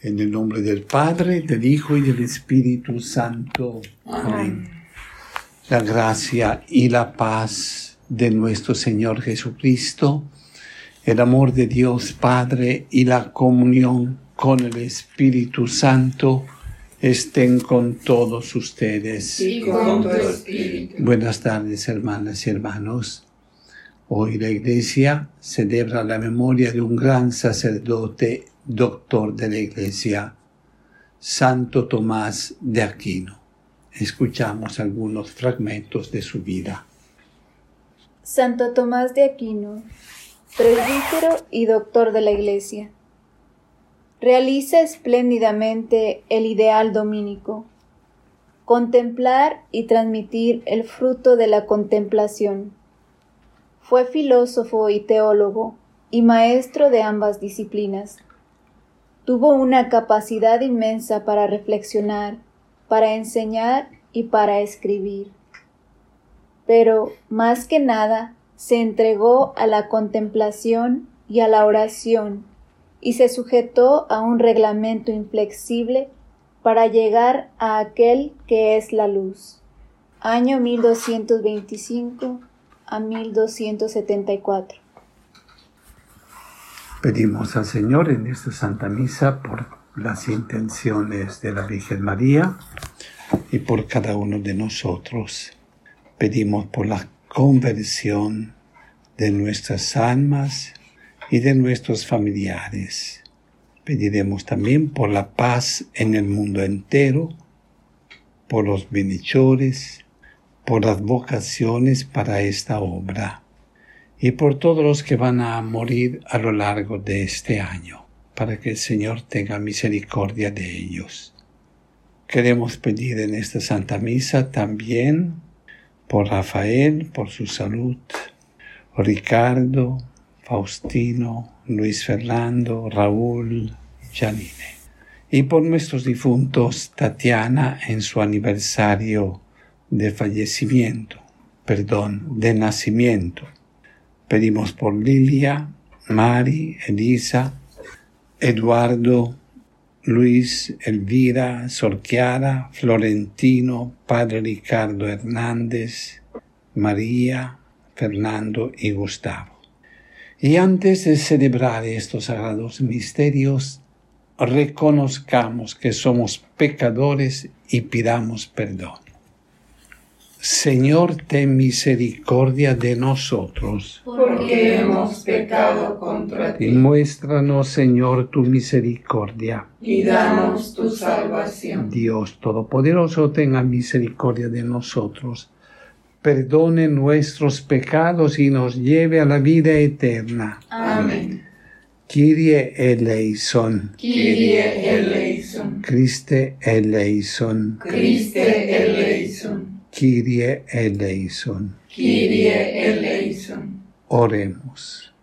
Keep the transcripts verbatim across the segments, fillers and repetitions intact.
En el nombre del Padre, del Hijo y del Espíritu Santo. Amén. La gracia y la paz de nuestro Señor Jesucristo, el amor de Dios Padre y la comunión con el Espíritu Santo estén con todos ustedes. Y con tu espíritu. Buenas tardes, hermanas y hermanos. Hoy la Iglesia celebra la memoria de un gran sacerdote, doctor de la Iglesia, Santo Tomás de Aquino. Escuchamos algunos fragmentos de su vida. Santo Tomás de Aquino, presbítero y doctor de la Iglesia, realiza espléndidamente el ideal dominico: contemplar y transmitir el fruto de la contemplación. Fue filósofo y teólogo y maestro de ambas disciplinas. Tuvo una capacidad inmensa para reflexionar, para enseñar y para escribir. Pero, más que nada, se entregó a la contemplación y a la oración y se sujetó a un reglamento inflexible para llegar a aquel que es la luz. Año mil doscientos veinticinco a mil doscientos setenta y cuatro. Pedimos al Señor en esta Santa Misa por las intenciones de la Virgen María y por cada uno de nosotros. Pedimos por la conversión de nuestras almas y de nuestros familiares. Pediremos también por la paz en el mundo entero, por los bienhechores, por las vocaciones para esta obra y por todos los que van a morir a lo largo de este año, para que el Señor tenga misericordia de ellos. Queremos pedir en esta Santa Misa también por Rafael, por su salud, Ricardo, Faustino, Luis Fernando, Raúl, Janine. Y por nuestros difuntos, Tatiana en su aniversario de fallecimiento, perdón, de nacimiento. Pedimos por Lilia, Mari, Elisa, Eduardo, Luis, Elvira, Sorquiara, Florentino, Padre Ricardo Hernández, María, Fernando y Gustavo. Y antes de celebrar estos sagrados misterios, reconozcamos que somos pecadores y pidamos perdón. Señor, ten misericordia de nosotros, porque hemos pecado contra ti. Muéstranos, Señor, tu misericordia Y danos tu salvación. Dios Todopoderoso, tenga misericordia de nosotros, perdone nuestros pecados y nos lleve a la vida eterna. Amén. Kyrie eleison. Kyrie eleison. Christe eleison. Christe eleison. Kyrie eleison. Kyrie eleison. Oremos.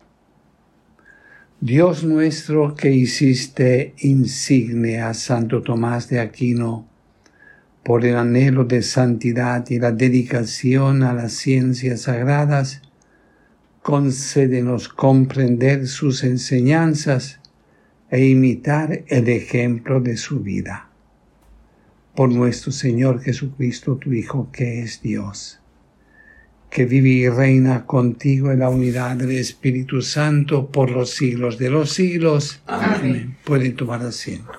Dios nuestro, que hiciste insigne a Santo Tomás de Aquino por el anhelo de santidad y la dedicación a las ciencias sagradas, concédenos comprender sus enseñanzas e imitar el ejemplo de su vida. Por nuestro Señor Jesucristo, tu Hijo, que es Dios, que vive y reina contigo en la unidad del Espíritu Santo por los siglos de los siglos. Amén. Amén. Pueden tomar asiento.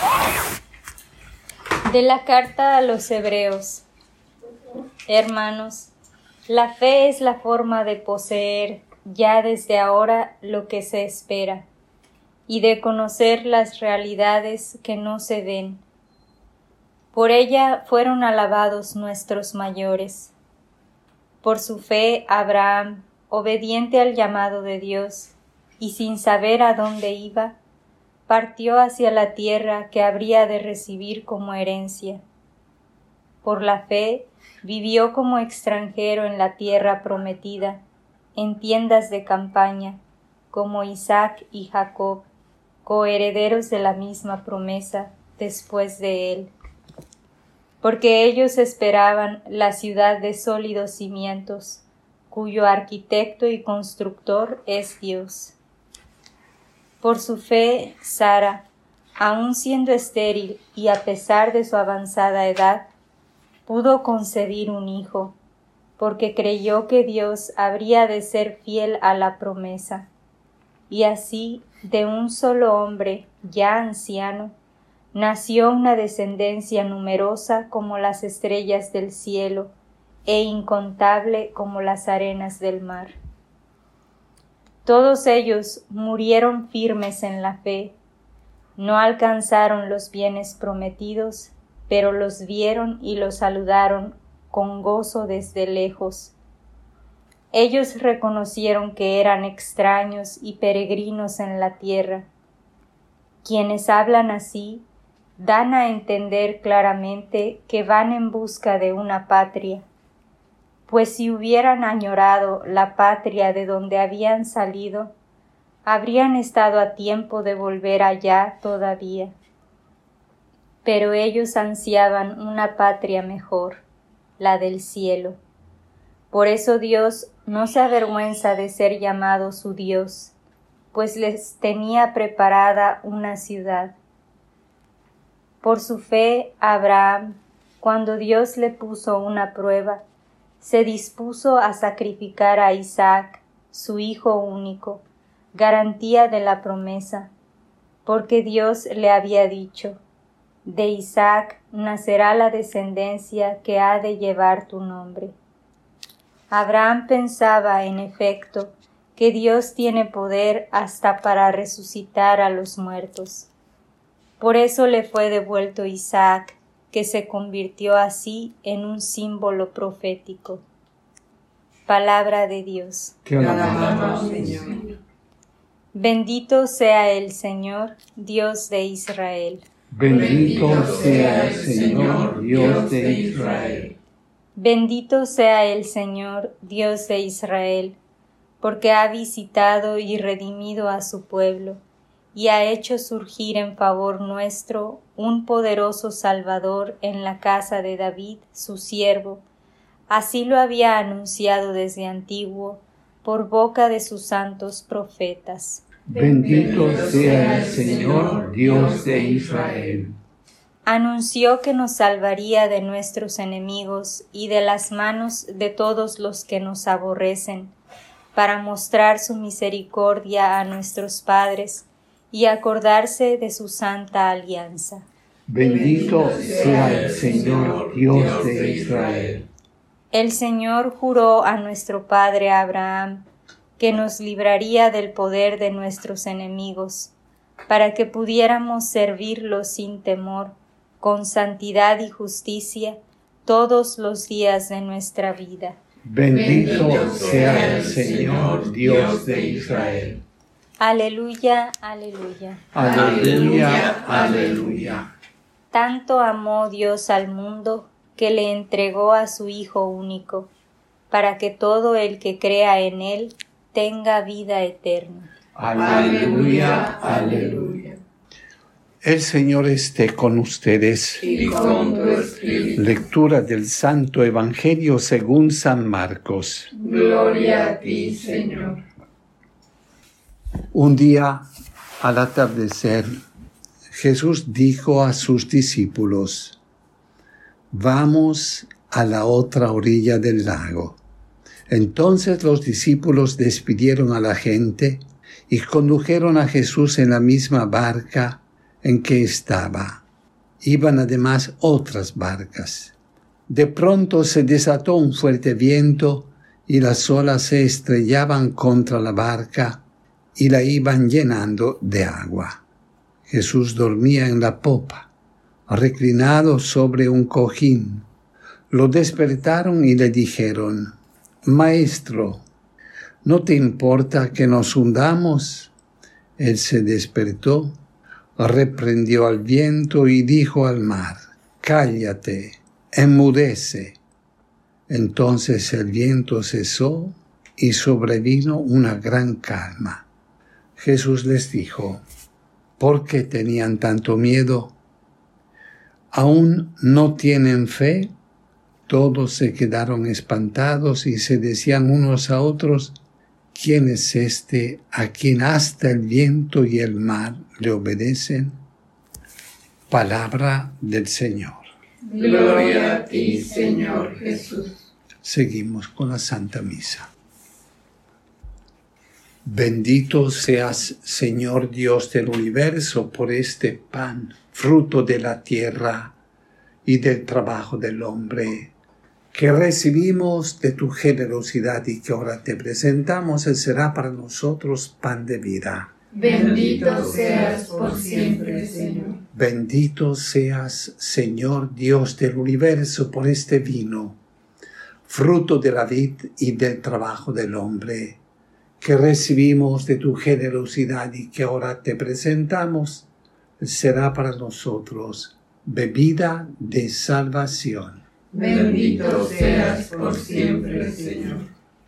De la carta a los Hebreos. Hermanos, la fe es la forma de poseer ya desde ahora lo que se espera y de conocer las realidades que no se ven. Por ella fueron alabados nuestros mayores. Por su fe, Abraham, obediente al llamado de Dios y sin saber a dónde iba, partió hacia la tierra que habría de recibir como herencia. Por la fe, vivió como extranjero en la tierra prometida, en tiendas de campaña, como Isaac y Jacob, coherederos de la misma promesa después de él. Porque ellos esperaban la ciudad de sólidos cimientos, cuyo arquitecto y constructor es Dios. Por su fe, Sara, aun siendo estéril y a pesar de su avanzada edad, pudo concebir un hijo, porque creyó que Dios habría de ser fiel a la promesa. Y así, de un solo hombre, ya anciano, nació una descendencia numerosa como las estrellas del cielo e incontable como las arenas del mar. Todos ellos murieron firmes en la fe, no alcanzaron los bienes prometidos, pero los vieron y los saludaron con gozo desde lejos. Ellos reconocieron que eran extraños y peregrinos en la tierra. Quienes hablan así dan a entender claramente que van en busca de una patria, pues si hubieran añorado la patria de donde habían salido, habrían estado a tiempo de volver allá todavía. Pero ellos ansiaban una patria mejor, la del cielo. Por eso Dios no se avergüenza de ser llamado su Dios, pues les tenía preparada una ciudad. Por su fe, Abraham, cuando Dios le puso una prueba, se dispuso a sacrificar a Isaac, su hijo único, garantía de la promesa, porque Dios le había dicho: de Isaac nacerá la descendencia que ha de llevar tu nombre. Abraham pensaba, en efecto, que Dios tiene poder hasta para resucitar a los muertos. Por eso le fue devuelto Isaac, que se convirtió así en un símbolo profético. Palabra de Dios. Te alabamos, Señor. Bendito sea el Señor, Dios de Israel. Bendito sea el Señor, Dios de Israel. Bendito sea el Señor, Dios de Israel, porque ha visitado y redimido a su pueblo, y ha hecho surgir en favor nuestro un poderoso Salvador en la casa de David, su siervo. Así lo había anunciado desde antiguo, por boca de sus santos profetas. Bendito sea el Señor, Dios de Israel. Anunció que nos salvaría de nuestros enemigos y de las manos de todos los que nos aborrecen, para mostrar su misericordia a nuestros padres y acordarse de su santa alianza. Bendito sea el Señor, Dios de Israel. El Señor juró a nuestro padre Abraham que nos libraría del poder de nuestros enemigos, para que pudiéramos servirlo sin temor, con santidad y justicia, todos los días de nuestra vida. Bendito sea el Señor, Dios de Israel. Aleluya, aleluya. Aleluya, aleluya. Tanto amó Dios al mundo que le entregó a su Hijo único, para que todo el que crea en Él tenga vida eterna. Aleluya, aleluya. El Señor esté con ustedes. Y con tu espíritu. Lectura del Santo Evangelio según San Marcos. Gloria a ti, Señor. Un día, al atardecer, Jesús dijo a sus discípulos: vamos a la otra orilla del lago. Entonces los discípulos despidieron a la gente y condujeron a Jesús en la misma barca en que estaba. Iban además otras barcas. De pronto se desató un fuerte viento y las olas se estrellaban contra la barca y la iban llenando de agua. Jesús dormía en la popa, reclinado sobre un cojín. Lo despertaron y le dijeron: Maestro, ¿no te importa que nos hundamos? Él se despertó, reprendió al viento y dijo al mar: cállate, enmudece. Entonces el viento cesó y sobrevino una gran calma. Jesús les dijo: ¿por qué tenían tanto miedo? ¿Aún no tienen fe? Todos se quedaron espantados y se decían unos a otros: ¿quién es este a quien hasta el viento y el mar le obedecen? Palabra del Señor. Gloria a ti, Señor Jesús. Seguimos con la Santa Misa. Bendito seas, Señor Dios del universo, por este pan, fruto de la tierra y del trabajo del hombre, que recibimos de tu generosidad y que ahora te presentamos. Él será para nosotros pan de vida. Bendito seas por siempre, Señor. Bendito seas, Señor Dios del universo, por este vino, fruto de la vid y del trabajo del hombre, que recibimos de tu generosidad y que ahora te presentamos. Será para nosotros bebida de salvación. Bendito seas por siempre, Señor.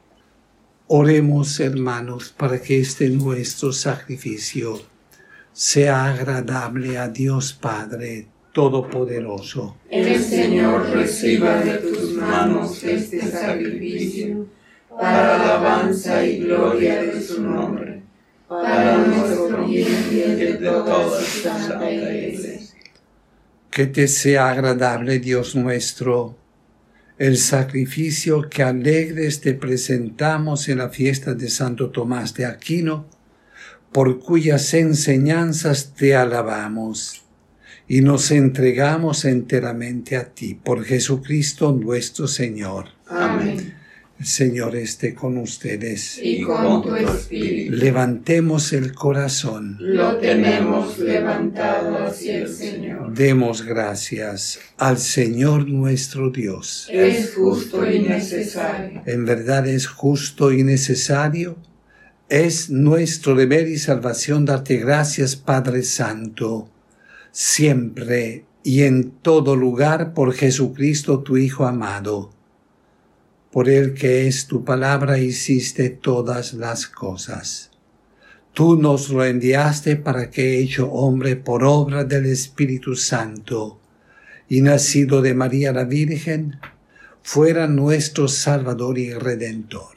Oremos, hermanos, para que este nuestro sacrificio sea agradable a Dios Padre Todopoderoso. El Señor reciba de tus manos este sacrificio, para alabanza y gloria de su nombre, para nuestro bien y el de toda su santa Iglesia. Que te sea agradable, Dios nuestro, el sacrificio que alegres te presentamos en la fiesta de Santo Tomás de Aquino, por cuyas enseñanzas te alabamos y nos entregamos enteramente a ti, por Jesucristo nuestro Señor. Amén. El Señor esté con ustedes. Y con tu espíritu. Levantemos el corazón. Lo tenemos levantado hacia el Señor. Demos gracias al Señor nuestro Dios. Es justo y necesario. En verdad es justo y necesario. Es nuestro deber y salvación darte gracias, Padre Santo, siempre y en todo lugar, por Jesucristo tu Hijo amado. Por el que es tu palabra hiciste todas las cosas. Tú nos lo enviaste para que, hecho hombre por obra del Espíritu Santo y nacido de María la Virgen, fuera nuestro Salvador y Redentor.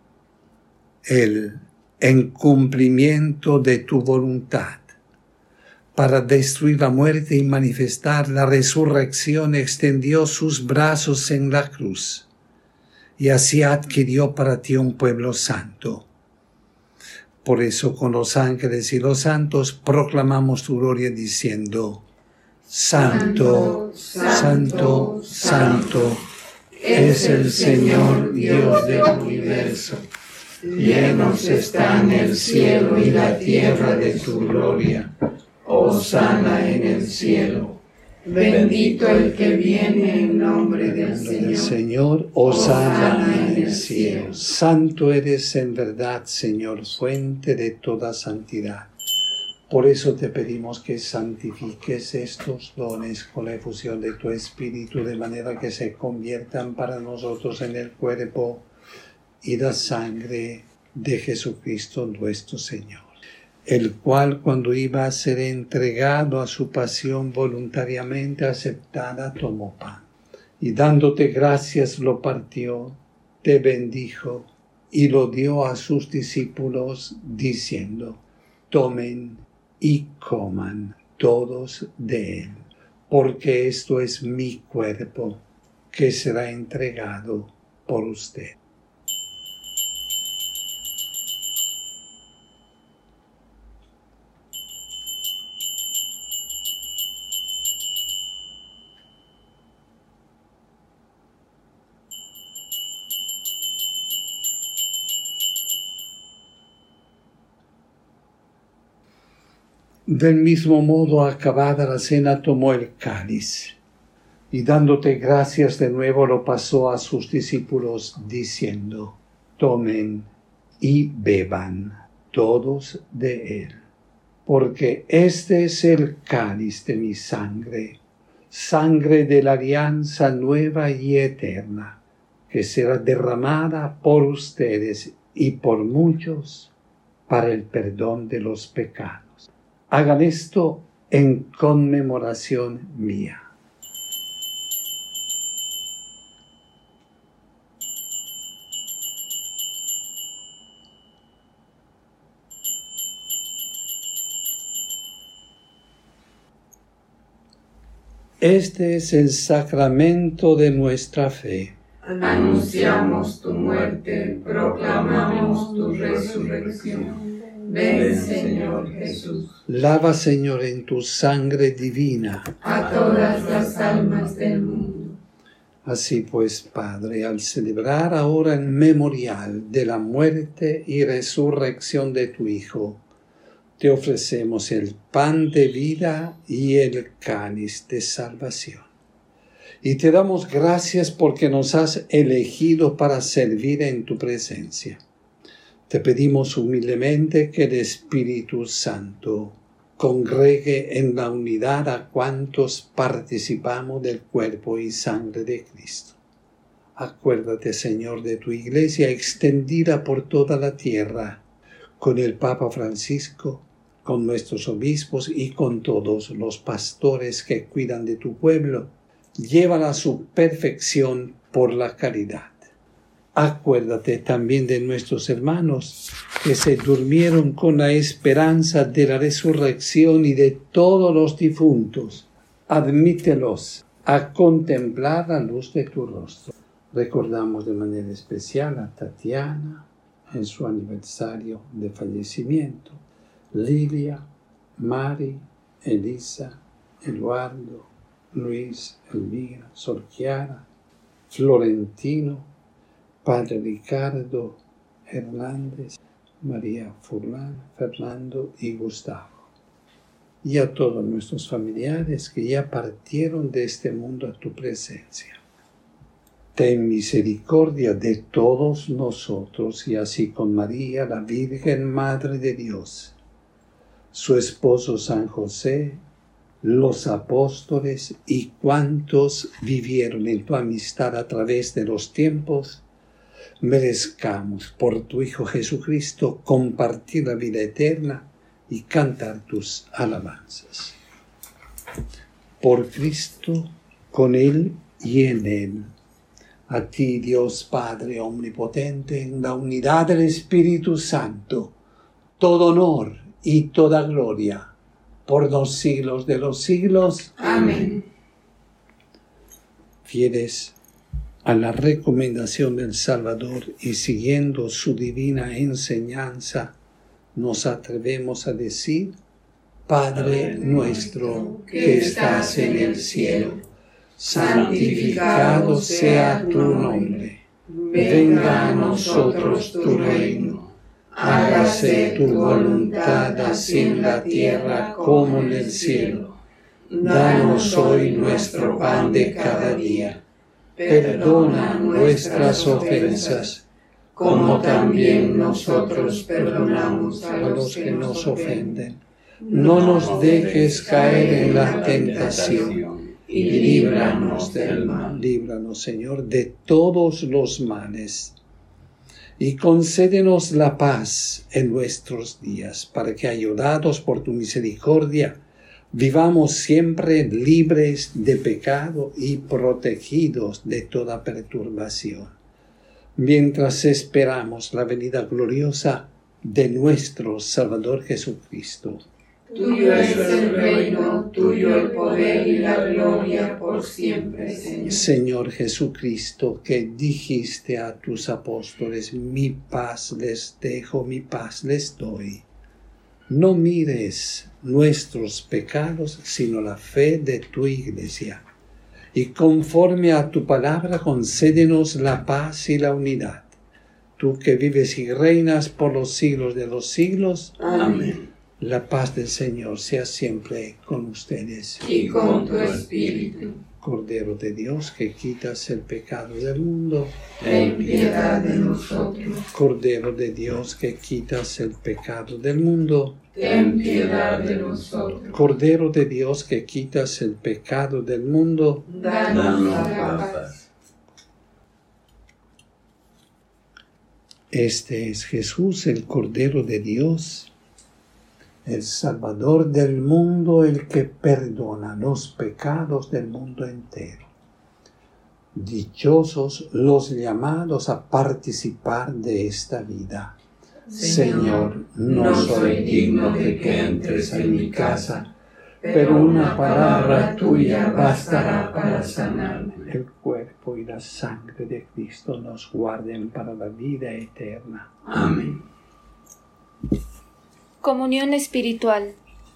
Él, en cumplimiento de tu voluntad, para destruir la muerte y manifestar la resurrección, extendió sus brazos en la cruz, y así adquirió para ti un pueblo santo. Por eso con los ángeles y los santos proclamamos tu gloria diciendo: Santo, Santo, Santo, Santo es el Señor Dios del universo. Llenos están el cielo y la tierra de tu gloria. Hosana en el cielo. Bendito el que viene en nombre del El Señor. Señor, hosana en el cielo. Santo eres en verdad, Señor, fuente de toda santidad. Por eso te pedimos que santifiques estos dones con la efusión de tu Espíritu, de manera que se conviertan para nosotros en el cuerpo y la sangre de Jesucristo nuestro Señor, el cual, cuando iba a ser entregado a su pasión voluntariamente aceptada, tomó pan, y dándote gracias lo partió, te bendijo y lo dio a sus discípulos, diciendo: tomen y coman todos de él, porque esto es mi cuerpo, que será entregado por usted. Del mismo modo, acabada la cena, tomó el cáliz, y dándote gracias de nuevo lo pasó a sus discípulos, diciendo: tomen y beban todos de él, porque este es el cáliz de mi sangre, sangre de la alianza nueva y eterna, que será derramada por ustedes y por muchos para el perdón de los pecados. Hagan esto en conmemoración mía. Este es el sacramento de nuestra fe. Anunciamos tu muerte, proclamamos tu resurrección. Ven, Señor Jesús. Lava, Señor, en tu sangre divina a todas las almas del mundo. Así pues, Padre, al celebrar ahora el memorial de la muerte y resurrección de tu Hijo, te ofrecemos el pan de vida y el cáliz de salvación. Y te damos gracias porque nos has elegido para servir en tu presencia. Te pedimos humildemente que el Espíritu Santo congregue en la unidad a cuantos participamos del cuerpo y sangre de Cristo. Acuérdate, Señor, de tu Iglesia extendida por toda la tierra, con el Papa Francisco, con nuestros obispos y con todos los pastores que cuidan de tu pueblo. Llévala a su perfección por la caridad. Acuérdate también de nuestros hermanos que se durmieron con la esperanza de la resurrección y de todos los difuntos. Admítelos a contemplar la luz de tu rostro. Recordamos de manera especial a Tatiana en su aniversario de fallecimiento, Lilia, Mari, Elisa, Eduardo, Luis, Elvira, Sor Chiara, Florentino, Padre Ricardo Hernández, María Furlan, Fernando y Gustavo. Y a todos nuestros familiares que ya partieron de este mundo a tu presencia. Ten misericordia de todos nosotros y así con María, la Virgen Madre de Dios, su esposo San José, los apóstoles y cuantos vivieron en tu amistad a través de los tiempos, merezcamos por tu Hijo Jesucristo compartir la vida eterna y cantar tus alabanzas. Por Cristo, con Él y en Él. A ti, Dios Padre omnipotente, en la unidad del Espíritu Santo, todo honor y toda gloria, por los siglos de los siglos. Amén. Fieles a la recomendación del Salvador y siguiendo su divina enseñanza, nos atrevemos a decir: Padre nuestro que estás en el cielo, santificado sea tu nombre. Venga a nosotros tu reino. Hágase tu voluntad así en la tierra como en el cielo. Danos hoy nuestro pan de cada día. Perdona nuestras ofensas, como también nosotros perdonamos a los que nos ofenden. No nos dejes caer en la tentación, y líbranos del mal. Líbranos, Señor, de todos los males. Y concédenos la paz en nuestros días, para que, ayudados por tu misericordia, vivamos siempre libres de pecado y protegidos de toda perturbación, mientras esperamos la venida gloriosa de nuestro Salvador Jesucristo. Tuyo es el reino, tuyo el poder y la gloria por siempre, Señor. Señor Jesucristo, que dijiste a tus apóstoles: mi paz les dejo, mi paz les doy. No mires nuestros pecados, sino la fe de tu Iglesia. Y conforme a tu palabra, concédenos la paz y la unidad. Tú que vives y reinas por los siglos de los siglos. Amén. La paz del Señor sea siempre con ustedes. Y con tu espíritu. Cordero de Dios, que quitas el pecado del mundo, ten piedad de nosotros. Cordero de Dios, que quitas el pecado del mundo, ten piedad de nosotros. Cordero de Dios, que quitas el pecado del mundo, danos la paz. Este es Jesús, el Cordero de Dios, el Salvador del mundo, el que perdona los pecados del mundo entero. Dichosos los llamados a participar de esta vida. Señor, no soy digno de que entres en mi casa, pero una palabra tuya bastará para sanarme. El cuerpo y la sangre de Cristo nos guarden para la vida eterna. Amén. Comunión espiritual.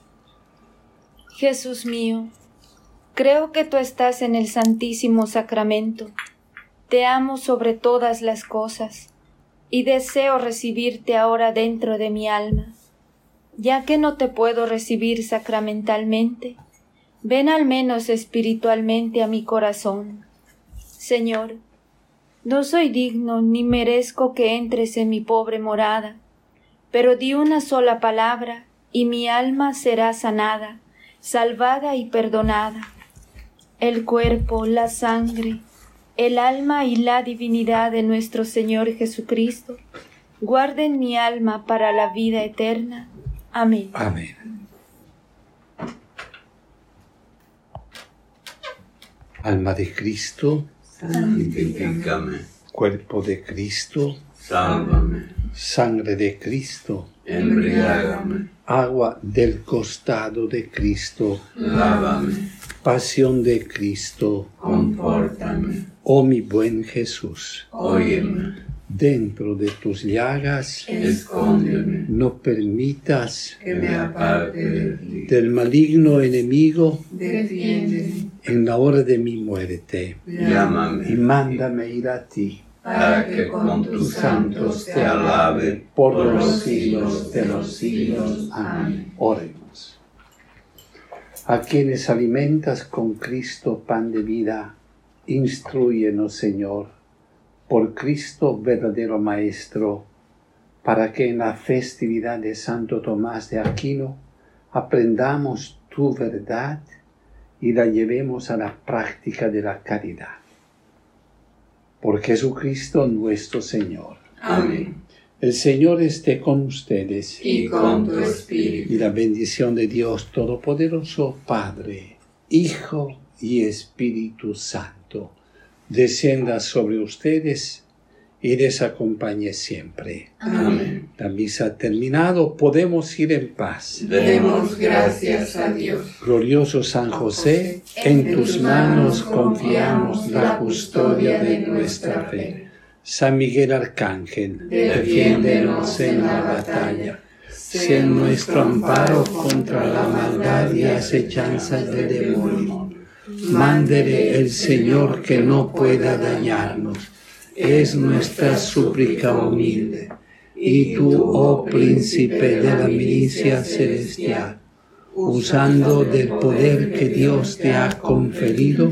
Jesús mío, creo que tú estás en el Santísimo Sacramento. Te amo sobre todas las cosas y deseo recibirte ahora dentro de mi alma. Ya que no te puedo recibir sacramentalmente, ven al menos espiritualmente a mi corazón. Señor, no soy digno ni merezco que entres en mi pobre morada, pero di una sola palabra y mi alma será sanada, salvada y perdonada. El cuerpo, la sangre, el alma y la divinidad de nuestro Señor Jesucristo guarden mi alma para la vida eterna. Amén. Amén. Alma de Cristo, Santifícame. cuerpo de Cristo, Sálvame. sangre de Cristo, Embriágame. agua del costado de Cristo, Lávame. pasión de Cristo, Confórtame. oh mi buen Jesús, Óyeme. dentro de tus llagas, Escóndeme. no permitas Que me aparte de ti. del maligno enemigo Defiéndeme. en la hora de mi muerte, y Llámame. mándame ir a ti, Para que con tus santos te alabe por los siglos de los siglos. Amén. Oremos. A quienes alimentas con Cristo pan de vida, instrúyenos, Señor, por Cristo verdadero Maestro, para que en la festividad de Santo Tomás de Aquino aprendamos tu verdad y la llevemos a la práctica de la caridad. Por Jesucristo nuestro Señor. Amén. El Señor esté con ustedes. Y con tu espíritu. Y la bendición de Dios Todopoderoso, Padre, Hijo y Espíritu Santo, descienda sobre ustedes y les acompañe siempre. Amén. La misa ha terminado, podemos ir en paz. Demos gracias a Dios. Glorioso San José, en tus manos confiamos la custodia de nuestra fe. San Miguel Arcángel, defiéndenos en la batalla. Sé nuestro amparo contra la maldad y acechanzas del demonio. Mándele el Señor que no pueda dañarnos. Es nuestra súplica humilde. Y tú, oh príncipe de la milicia celestial, usando del poder que Dios te ha conferido,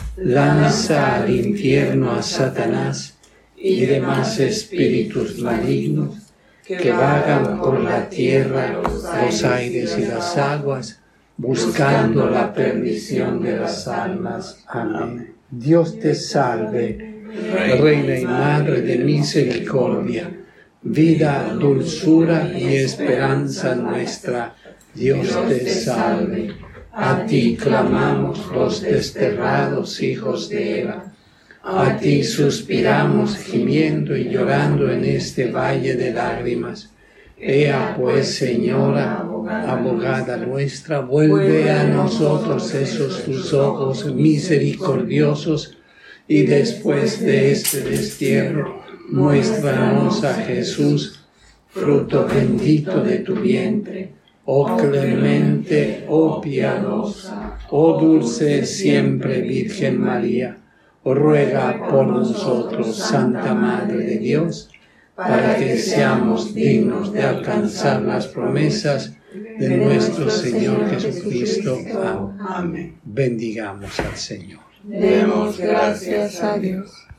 lanza al infierno a Satanás y demás espíritus malignos que vagan por la tierra, los aires y las aguas, buscando la perdición de las almas. Amén. Dios te salve, Reina y Madre de misericordia, vida, dulzura y esperanza nuestra. Dios te salve. A ti clamamos los desterrados hijos de Eva. A ti suspiramos gimiendo y llorando en este valle de lágrimas. Ea pues, Señora, abogada nuestra, vuelve a nosotros esos tus ojos misericordiosos, y después de este destierro, muéstranos a Jesús, fruto bendito de tu vientre. Oh clemente, oh piadosa, oh dulce siempre Virgen María, ruega por nosotros, Santa Madre de Dios, para que seamos dignos de alcanzar las promesas de nuestro Señor Jesucristo. Amén. Bendigamos al Señor. Demos gracias a Dios.